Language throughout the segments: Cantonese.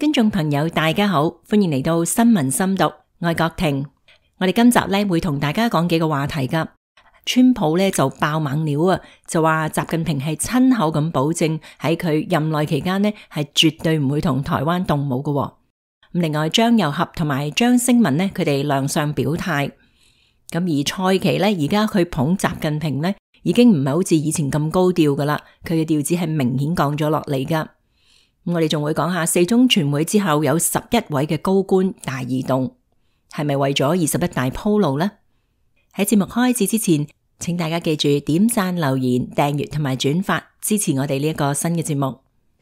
觀眾朋友大家好，歡迎嚟到新聞深讀，我係郭婷。我哋今集咧會同大家講幾個話題噶。川普咧就爆猛料啊，就話習近平係親口咁保證喺佢任內期間呢係絕對唔會同台灣動武噶。另外張又俠同埋張星文呢，佢哋亮相表態。咁而蔡奇呢，而家佢捧習近平呢，已經唔係好似以前咁高調噶啦，佢嘅調子係明顯降咗落嚟噶。我哋仲會講下四中全會之後有11位嘅高官大異動，係咪為咗21大鋪路呢？喺節目開始之前，請大家記住點讚、留言、訂閱同埋轉發，支持我哋呢一個新嘅節目。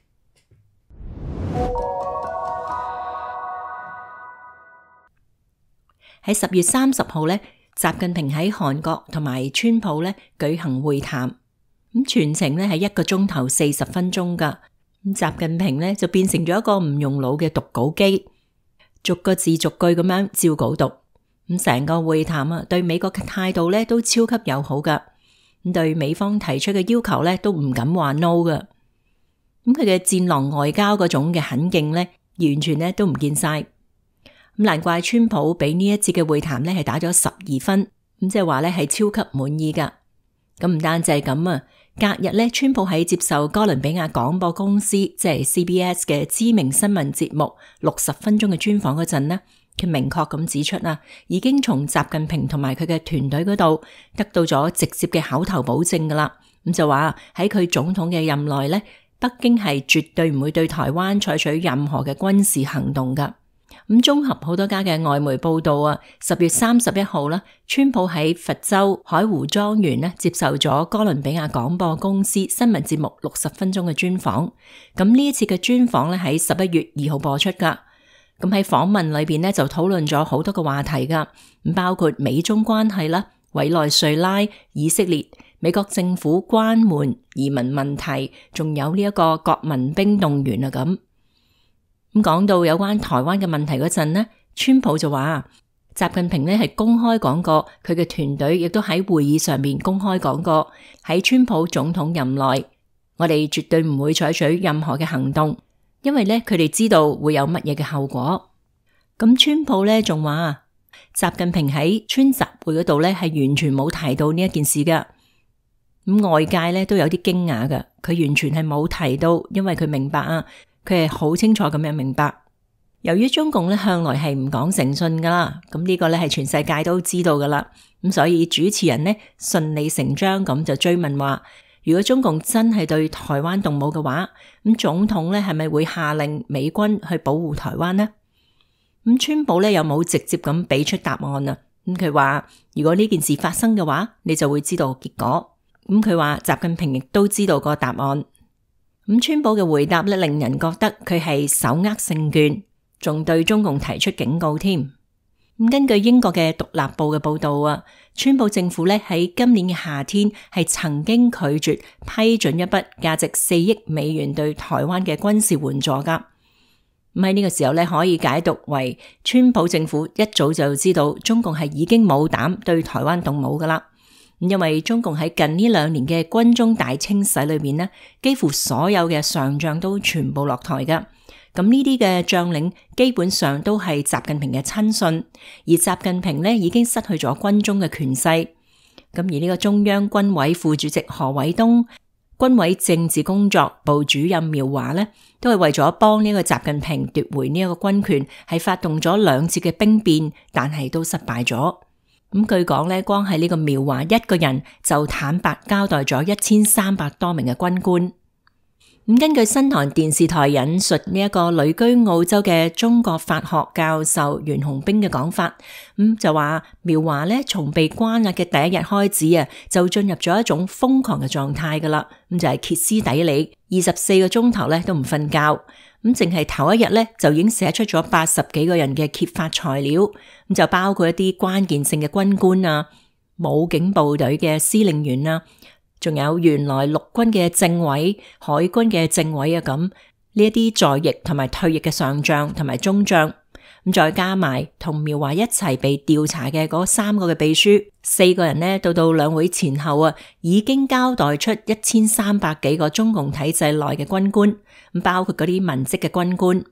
喺10月30號呢，習近平喺韓國同埋川普呢舉行會談，咁全程呢係1個鐘頭40分鐘噶。咁習近平呢就變成咗一個唔用腦嘅讀稿機，逐個字逐句咁樣照稿讀。咁成個會談啊，對美國嘅態度呢都超級友好噶。咁對美方提出嘅要求呢都唔敢話 no 噶。咁佢嘅戰狼外交嗰種嘅狠勁呢，完全呢都唔見晒。咁難怪川普俾呢一次嘅會談呢係打咗12分，咁即係話呢係超級滿意噶。咁唔單止係咁啊。隔日呢，川普喺接受哥倫比亞廣播公司即係 CBS 嘅知名新聞節目60分鐘嘅專訪嗰陣呢，佢明確咁指出啊，已經從習近平同埋佢嘅團隊嗰度得到咗直接嘅口頭保證噶啦。咁就話喺佢總統嘅任內呢，北京係絕對唔會對台灣採取任何嘅軍事行動噶。咁綜合好多家嘅外媒報道啊，10月31號啦，川普喺佛州海湖莊園呢接受咗哥倫比亞廣播公司新聞節目60分鐘嘅專訪。咁呢一次嘅專訪呢喺11月2號播出噶。咁喺訪問裏邊呢就討論咗好多個話題噶，包括美中關係啦、委內瑞拉、以色列、美國政府關門、移民問題，仲有呢一個國民兵動員啊咁。咁講到有關台灣嘅問題嗰陣呢，川普就話習近平呢係公開講過，佢嘅團隊亦都喺會議上面公開講過，喺川普總統任內，我哋絕對唔會採取任何嘅行動，因為呢，佢哋知道會有乜嘢嘅後果。咁川普呢仲話習近平喺川習會嗰度呢係完全冇提到呢一件事噶。咁外界呢都有啲驚訝噶，佢完全係冇提到，因為佢明白啊。佢係好清楚咁樣明白，由於中共咧向來係唔講誠信噶啦，咁呢個咧係全世界都知道噶啦，咁所以主持人呢順理成章咁就追問話，如果中共真係對台灣動武嘅話，咁總統咧係咪會下令美軍去保護台灣呢？咁川普咧又冇直接咁俾出答案啊，咁佢話如果呢件事發生嘅話，你就會知道結果。咁佢話習近平亦都知道個答案。咁川普嘅回答咧，令人覺得佢係手握勝券，仲對中共提出警告添。咁根據英國嘅獨立報嘅報道啊，川普政府咧喺今年嘅夏天係曾經拒絕批准一筆價值4億美元對台灣嘅軍事援助噶。咁喺呢個時候咧，可以解讀為川普政府一早就知道中共係已經冇膽對台灣動武噶啦。因為中共喺近呢2年嘅軍中大清洗裏面呢，幾乎所有嘅上將都全部落台噶。咁呢啲嘅將領基本上都係習近平嘅親信，而習近平呢已經失去咗軍中嘅權勢。咁而呢個中央軍委副主席何偉東、軍委政治工作部主任苗華呢，都係為咗幫呢個習近平奪回呢一個軍權，係發動咗2次嘅兵變，但係都失敗咗。咁據講咧，光係呢個苗華一個人就坦白交代咗1300多名嘅軍官。咁根據新唐電視台引述呢一個旅居澳洲嘅中國法學教授袁洪兵嘅講法，就話苗華咧從被關押嘅第一日開始啊，就進入咗一種瘋狂嘅狀態噶啦。咁就係歇斯底里，24個鐘頭咧都唔瞓覺。咁淨係頭一日咧就已經寫出咗80幾個人嘅揭發材料，咁就包括一啲關鍵性嘅軍官啊、武警部隊嘅司令員啊，仲有原來陸軍嘅政委、海軍嘅政委啊，咁呢一啲在役同埋退役嘅上將同埋中將，咁再加埋同苗華一齊被調查嘅嗰3個嘅秘書，4個人呢到兩會前後啊，已經交代出1300幾個中共體制內嘅軍官，咁包括嗰啲文職嘅軍官。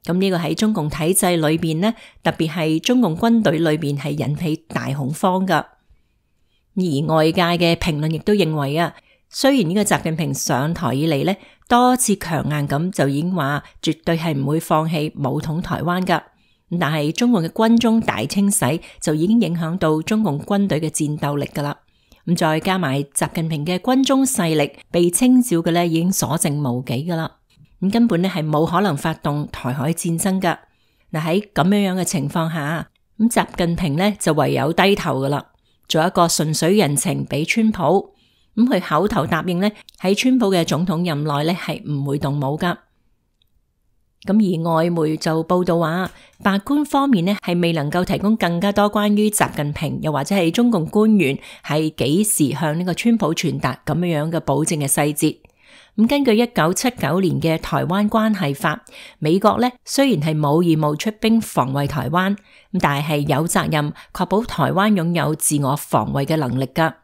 咁呢個喺中共體制裏邊呢，特別係中共軍隊裏邊係引起大恐慌噶。而外界嘅評論亦都認為啊，雖然呢個習近平上台以嚟呢，多次強硬咁就已經話絕對係唔會放棄武統台灣噶，但係中共嘅軍中大清洗就已經影響到中共軍隊嘅戰鬥力噶啦。咁再加埋習近平嘅軍中勢力被清剿嘅呢，已經所剩無幾噶啦。咁根本咧係冇可能發動台海戰爭噶。嗱，喺咁樣嘅情況下，咁習近平咧就唯有低頭噶啦，做一個順水人情俾川普。咁佢口頭答應咧喺川普嘅總統任內咧係唔會動武噶。咁而外媒就報道話，白宮方面咧係未能夠提供更加多關於習近平又或者係中共官員係幾時向呢個川普傳達咁樣嘅保證嘅細節。咁根據1979年嘅台灣關係法，美國咧雖然係冇義務出兵防衛台灣，咁但係有責任確保台灣擁有自我防衛嘅能力噶。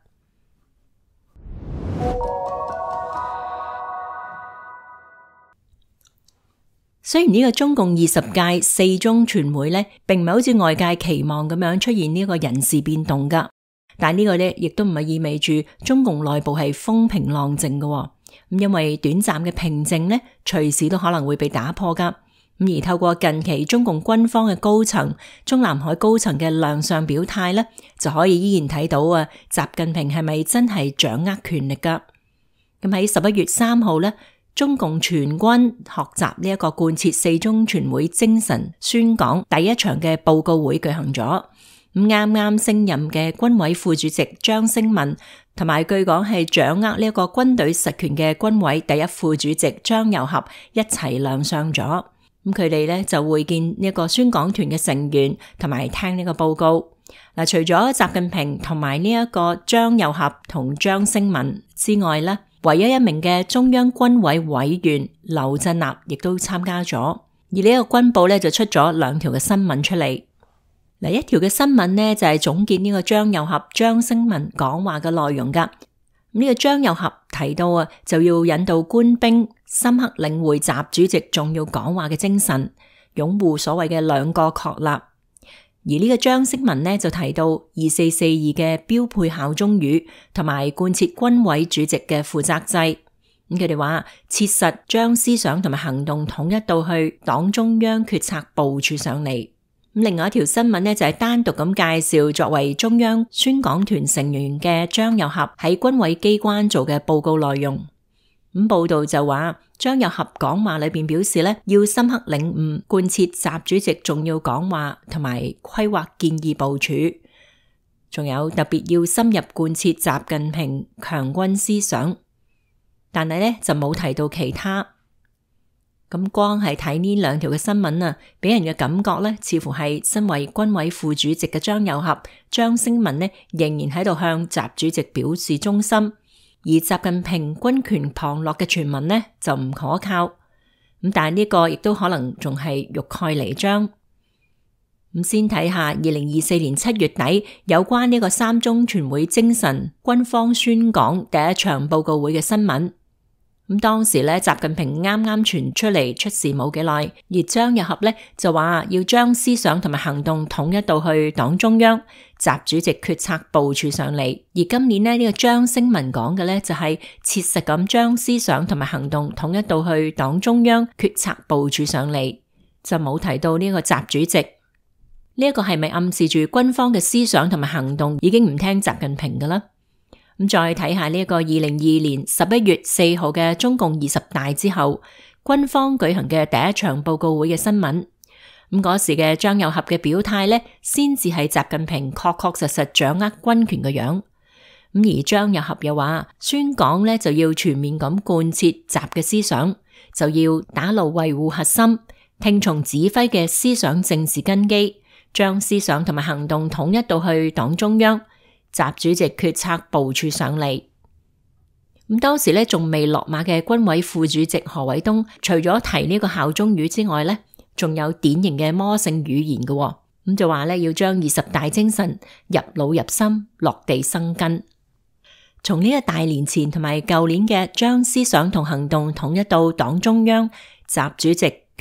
雖然呢個中共20屆4中全會咧，並唔係好似外界期望咁樣出現呢個人事變動噶，但係呢個咧亦都唔係意味住中共內部係風平浪靜噶。因為短暫嘅平靜呢，隨時都可能會被打破噶。而透過近期中共軍方嘅高層、中南海高層嘅亮相表態呢，就可以依然睇到啊，習近平係咪真係掌握權力噶？咁喺11月3號呢，中共全軍學習呢一個貫徹4中全會精神宣講第一場嘅報告會舉行咗。咁啱啱升任嘅軍委副主席張升民，同埋據講係掌握呢一個軍隊實權嘅軍委第一副主席張又俠一齊亮相咗。咁佢哋咧就會見呢一個宣講團嘅成員，同埋聽呢個報告。嗱，除咗習近平同埋呢一個張又俠同張升民之外咧，唯一一名嘅中央軍委委員劉振立亦都參加咗。而呢個軍報咧就出咗2條嘅新聞出嚟。嗱，一條嘅新聞呢，就係總結呢個張又俠、張升民講話嘅內容噶。呢個張又俠提到啊，就要引導官兵深刻領會習主席重要講話嘅精神，擁護所謂嘅2個確立。而呢個張升民呢，就提到2442嘅標配效忠語，同埋貫徹軍委主席嘅負責制。咁佢哋話切實將思想同埋行動統一到去黨中央決策部署上嚟。另外一條新聞呢，就係單獨咁介紹作為中央宣講團成員嘅張又俠喺軍委機關做嘅報告內容。咁報道就話張又俠講話裏邊表示呢，要深刻領悟貫徹習主席重要講話同埋規劃建議部署，仲有特別要深入貫徹習近平強軍思想。但係呢，就冇提到其他。咁光係睇呢2條嘅新聞啊，俾人嘅感覺呢，似乎係身為軍委副主席嘅張又俠、張升民呢，仍然喺度向習主席表示忠心，而習近平軍權旁落嘅傳聞呢，就唔可靠。咁但係呢個亦都可能仲係欲蓋彌彰。咁先睇下2024年7月底有關呢個3中全會精神軍方宣講第一場報告會嘅新聞。咁當時咧，習近平啱啱傳出嚟出事冇幾耐，而張又俠咧就話要將思想同埋行動統一到去黨中央，習主席決策部署上嚟。而今年呢，呢個張升民講嘅咧就係切實咁將思想同埋行動統一到去黨中央決策部署上嚟，就冇提到呢個習主席。呢一個係咪暗示住軍方嘅思想同埋行動已經唔聽習近平㗎啦？咁再睇下呢一個2022年11月4號嘅中共20大之後，軍方舉行嘅第一場報告會嘅新聞。咁嗰時嘅張又俠嘅表態呢，先至係習近平確確實實掌握軍權嘅樣。咁而張又俠又話，宣講呢就要全面咁貫徹習嘅思想，就要打牢維護核心，聽從指揮嘅思想政治根基，將思想同埋行動統一到去黨中央。習主席決策部署上嚟。咁當時咧仲未落馬嘅軍委副主席何偉東，除咗提呢個效忠語之外咧，仲有典型嘅魔性語言嘅。咁就話咧要將20大精神入腦入心，落地生根。從呢個大年前同埋舊年嘅將思想同行動統一到黨中央，習主席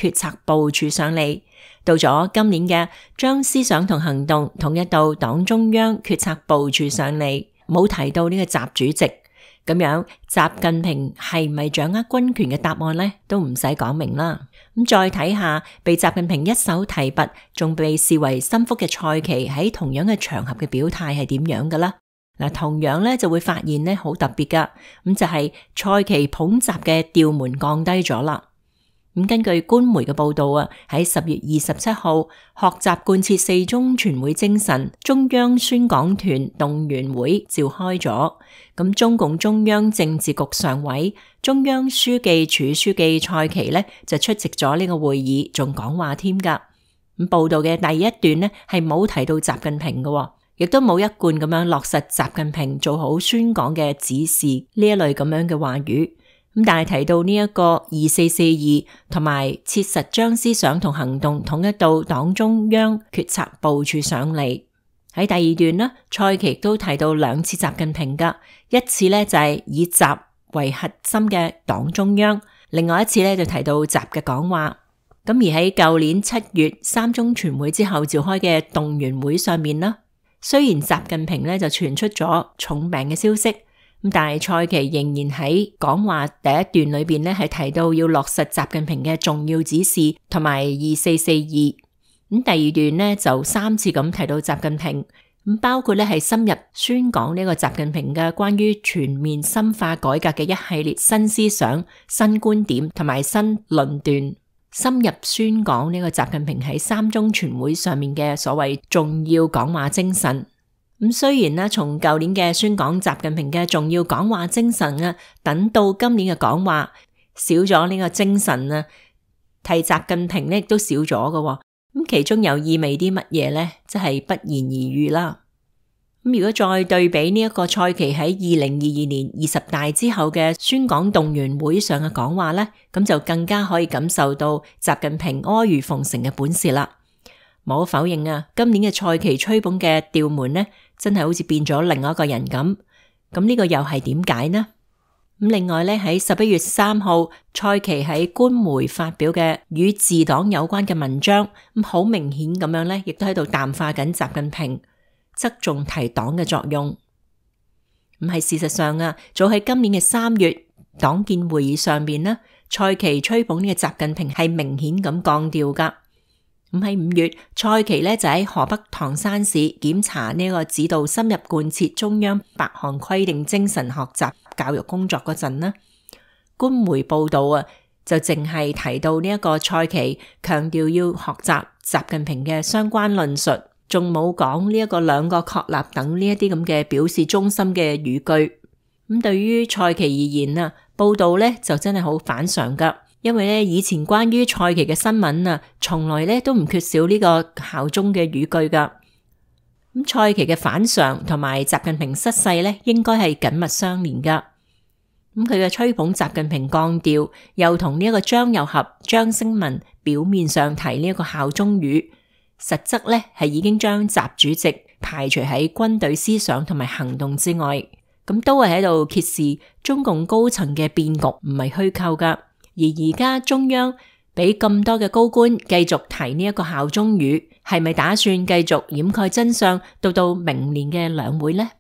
決策部署上嚟，到咗今年嘅將思想同行動統一到黨中央決策部署上嚟，冇提到呢個習主席。咁樣習近平係咪掌握軍權嘅答案呢？都唔使講明啦。咁再睇下被習近平一手提拔，仲被視為心腹嘅蔡奇喺同樣嘅場合嘅表態係點樣噶啦？嗱，同樣咧就會發現咧好特別噶，咁就係蔡奇捧習嘅調門降低咗啦。咁根據官媒嘅報道啊，喺10月27號，學習貫徹四中全會精神，中央宣講團動員會召開咗。咁中共中央政治局常委、中央書記處書記蔡奇咧就出席咗呢個會議，仲講話添噶。咁報道嘅第一段呢係冇提到習近平嘅，亦都冇一貫咁樣落實習近平做好宣講嘅指示呢一類咁樣嘅話語。咁但係提到呢一個2442同埋切實將思想同行動統一到黨中央決策部署上嚟。喺第二段呢，蔡奇都提到2次習近平噶，一次呢就係以習為核心嘅黨中央，另外一次呢就提到習嘅講話。咁而喺舊年7月3中全會之後召開嘅動員會上面呢，雖然習近平呢就傳出咗重病嘅消息，但係蔡奇仍然喺講話第一段裏邊呢係提到要落實習近平嘅重要指示同埋2442。咁第二段呢就3次咁提到習近平，咁包括呢係深入宣講呢個習近平嘅關於全面深化改革嘅一系列新思想、新觀點同埋新論斷，深入宣講呢個習近平喺3中全會上面嘅所謂重要講話精神。咁雖然呢從舊年嘅宣講習近平嘅重要講話精神啊，等到今年嘅講話少咗呢個精神啊，提習近平呢亦都少咗嘅。咁其中又意味啲乜嘢呢？即係不言而喻啦。咁如果再對比呢一個蔡奇喺2022年20大之後嘅宣講動員會上嘅講話呢，咁就更加可以感受到習近平阿諛奉承嘅本事啦。冇否認啊，今年嘅蔡奇吹捧嘅調門呢，真係好似變咗另外一個人咁。咁呢個又係點解呢？咁另外咧，喺11月3號，蔡奇喺官媒發表嘅與治黨有關嘅文章，咁好明顯咁樣咧，亦都喺度淡化緊習近平側重提黨嘅作用。咁係事實上啊，早喺今年嘅3月黨建會議上邊呢，蔡奇吹捧呢個習近平係明顯咁降調噶。咁喺5月，蔡奇咧就喺河北唐山市檢查呢個指導深入貫徹中央8項規定精神學習教育工作嗰陣呢，官媒報道啊，就淨係提到呢一個蔡奇強調要學習習近平嘅相關論述，仲冇講呢一個兩個確立等呢一啲咁嘅表示忠心嘅語句。咁對於蔡奇而言啊，報道咧就真係好反常噶。因為咧，以前關於蔡奇嘅新聞啊，從來咧都唔缺少呢個效忠嘅語句噶。咁蔡奇嘅反常同埋習近平失勢咧，應該係緊密相連噶。咁佢嘅吹捧習近平降調，又同呢一個張又俠、張升民表面上提呢一個效忠語，實則咧係已經將習主席排除喺軍隊思想同埋行動之外。咁都係喺度揭示中共高層嘅變局唔係虛構噶。而家中央俾咁多嘅高官繼續提呢一個效忠語，係咪打算繼續掩蓋真相到明年嘅兩會呢？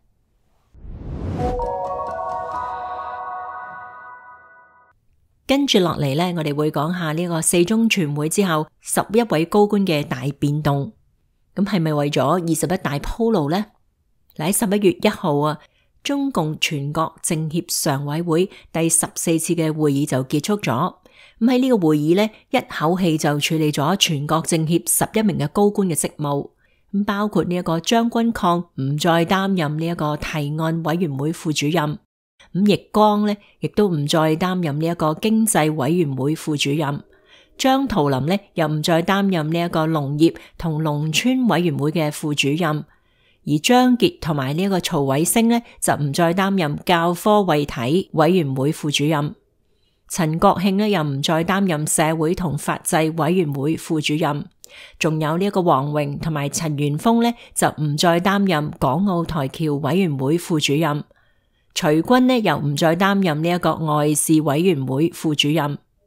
跟住落嚟呢，我哋會講下呢個4中全會之後11位高官嘅大變動。咁係咪為咗21大鋪路呢？喺11月1號啊，中共全國政協常委會第14次嘅會議就結束咗。咁喺呢個會議呢，一口氣就處理咗全國政協11名嘅高官嘅職務，咁包括呢一個張軍抗唔再擔任呢一個提案委員會副主任，咁易綱呢亦都唔再擔任呢一個經濟委員會副主任，張圖霖呢又唔再擔任呢一個農業同農村委員會嘅副主任。而張傑同埋呢一個曹偉星呢，就唔再擔任教科衛體委員會副主任，陳國慶呢又唔再擔任社會同法制委員會副主任，仲有呢一個王榮同埋陳元峰呢，就唔再擔任港澳台僑委員會副主任，徐軍呢又唔再擔任呢一個外事委員會副主任。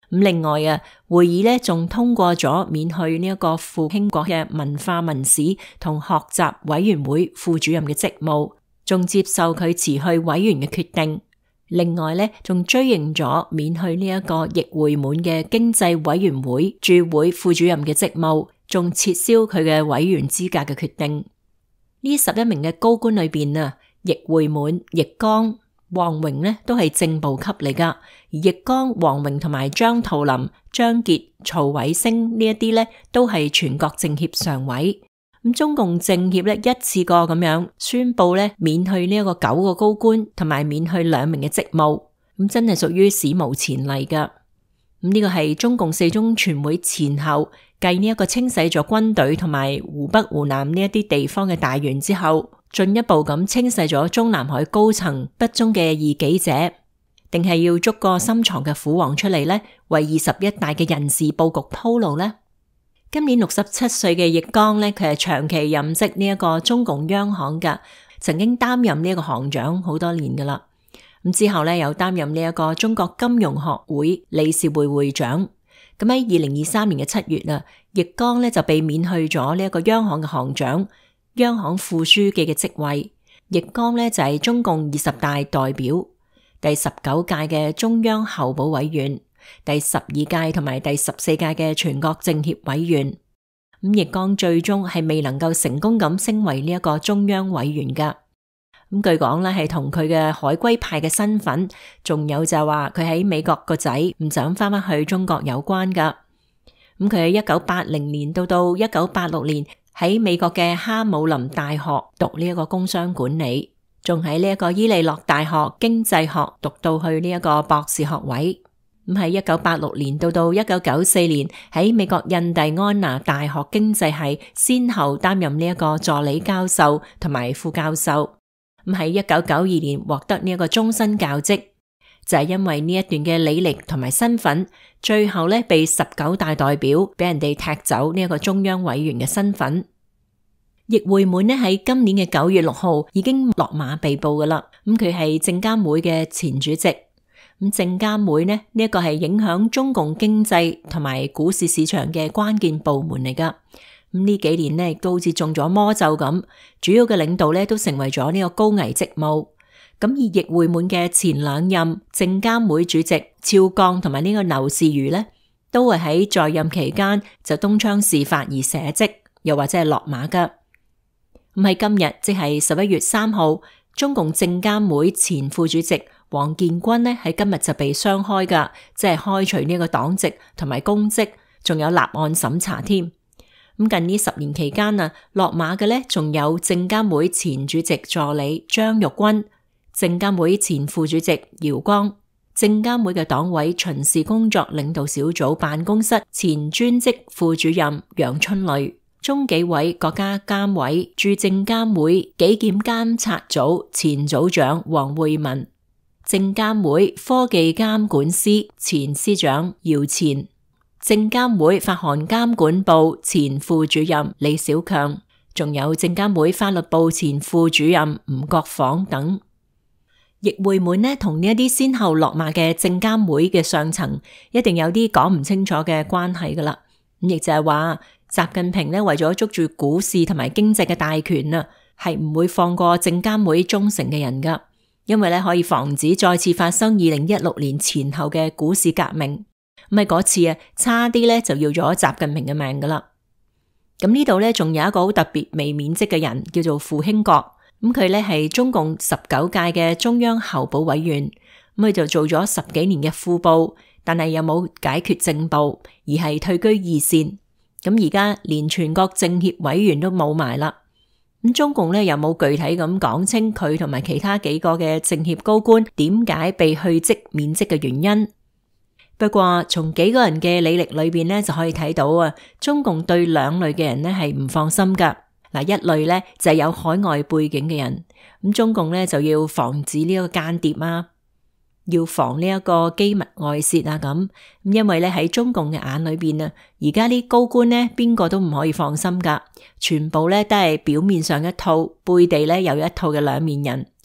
另外啊，會議咧仲通過咗免去呢一個傅興國嘅文化文史同學習委員會副主任嘅職務，仲接受佢辭去委員嘅決定。另外咧，仲追認咗免去呢一個易會滿嘅經濟委員會駐會副主任嘅職務，仲撤銷佢嘅委員資格嘅決定。呢11名嘅高官裏邊啊，易會滿、易綱、王榮呢都係正部級嚟噶，而易綱、王榮同埋張圖霖、張傑、曹偉星呢一啲呢都係全國政協常委。咁中共政協呢一次過咁樣宣布呢免去呢一個9個高官，同埋免去2名嘅職務，咁真係屬於史無前例噶。咁呢個係中共4中全會前後繼呢一個清洗咗軍隊同埋湖北、湖南呢一啲地方嘅大員之後，進一步咁清洗咗中南海高層不忠嘅異己者，定係要捉個深藏嘅虎王出嚟呢，為21大嘅人事佈局鋪路呢？今年67歲嘅易綱呢，佢係長期任職呢一個中共央行噶，曾經擔任呢一個行長好多年噶啦。咁之後呢，又擔任呢一個中國金融學會理事會會長。咁喺2023年嘅7月啊，易綱呢就被免去咗呢一個央行嘅行長、央行副書記嘅職位。易綱呢就係中共20大代表、第19屆嘅中央候補委員、第12屆同埋第14屆嘅全國政協委員。咁易綱最終係未能夠成功咁升為呢一個中央委員噶。咁據講咧係同佢嘅海歸派嘅身份，仲有就係話佢喺美國個仔唔想翻返去中國有關噶。咁佢喺1980年到1986年喺美國嘅哈姆林大學讀呢一個工商管理，仲喺呢一個伊利諾大學經濟學讀到去呢一個博士學位。咁喺1986年到1994年喺美國印第安納大學經濟系先後擔任呢一個助理教授同埋副教授。咁喺1992年獲得呢一個終身教職，就係因為呢一段嘅履歷同埋身份，最後咧被19大代表俾人哋踢走呢一個中央委員嘅身份。易會滿呢喺今年嘅9月6號已經落馬被捕噶啦。咁佢係證監會嘅前主席。咁證監會呢一個係影響中共經濟同埋股市市場嘅關鍵部門嚟噶。咁呢幾年呢亦都好似中咗魔咒咁，主要嘅領導呢都成為咗呢個高危職務。咁而易會滿嘅前2任證監會主席趙剛同埋呢個劉士余呢，都係喺在任期間就東窗事發而卸職，又或者係落馬噶。咁喺今日即係11月3號，中共證監會前副主席王建軍呢喺今日就被雙開噶，即係開除呢個黨籍同埋公職，仲有立案審查添。咁近呢10年期間啊，落馬嘅呢仲有證監會前主席助理張玉軍、證監會前副主席姚光、證監會嘅黨委巡視工作領導小組辦公室前專職副主任楊春雷、中紀委國家監委駐證監會紀檢監察組前組長黃慧文、證監會科技監管司前司長姚前、證監會發行監管部前副主任李小強，仲有證監會法律部前副主任吳國訪等。易會滿呢同呢一啲先後落馬嘅證監會嘅上層一定有啲講唔清楚嘅關係噶啦。咁亦就係話習近平呢為咗捉住股市同埋經濟嘅大權啊，係唔會放過證監會忠誠嘅人噶，因為呢可以防止再次發生2016年前後嘅股市革命。咁喺嗰次啊，差啲咧就要咗習近平嘅命噶啦。咁呢度咧仲有一個好特別未免職嘅人，叫做傅興國。咁佢咧係中共19屆嘅中央候補委員。咁佢就做咗10幾年嘅副部，但係又冇解決正部，而係退居二線。咁而家連全國政協委員都冇埋啦。咁中共咧又冇具體咁講清佢同埋其他幾個嘅政協高官點解被去職免職嘅原因。不過從幾個人嘅履歷裏邊咧就可以睇到啊，中共對2類嘅人咧係唔放心噶。嗱，一類咧就係有海外背景嘅人，咁中共咧就要防止呢個間諜啊，要防呢一個機密外泄啊咁。因為咧喺中共嘅眼裏邊啊，而家啲高官咧邊個都唔可以放心噶，全部咧都係表面上一套，背地咧有一套嘅兩面人。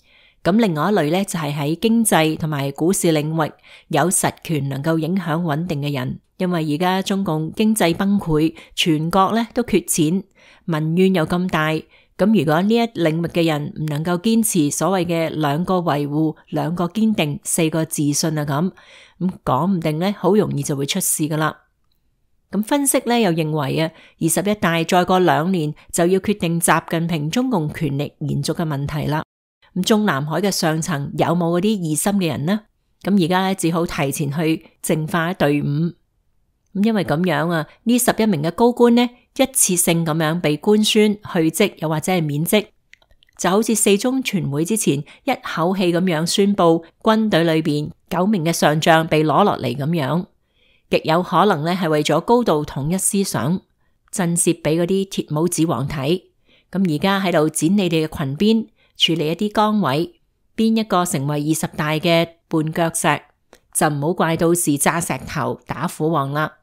咁另外一類咧就係喺經濟同埋股市領域有實權，能夠影響穩定嘅人。因為而家中共經濟崩潰，全國咧都缺錢，民怨又咁大，咁如果呢一領域嘅人唔能夠堅持所謂嘅兩個維護、兩個堅定、四個自信啊，咁講唔定咧好容易就會出事噶啦。咁分析咧又認為啊，21大再過2年就要決定習近平中共權力延續嘅問題啦。咁中南海嘅上層有冇嗰啲異心嘅人呢？咁而家咧只好提前去淨化隊伍。咁因為咁樣啊，呢11名嘅高官呢，一次性咁樣被官宣去職，又或者係免職，就好似4中全會之前一口氣咁樣宣布軍隊裏邊9名嘅上將被攞落嚟咁樣，極有可能呢係為咗高度統一思想，震懾俾嗰啲鐵帽子王睇。咁而家喺度剪你哋嘅裙邊，處理一啲崗位，邊一個成為20大嘅絆腳石，就唔好怪到時炸石頭打虎王啦。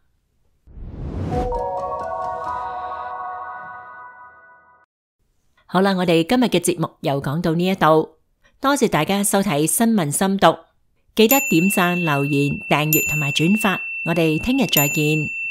好啦，我哋今日嘅節目又講到呢一度，多謝大家收睇新聞深讀，記得點讚、留言、訂閱同埋轉發，我哋聽日再見。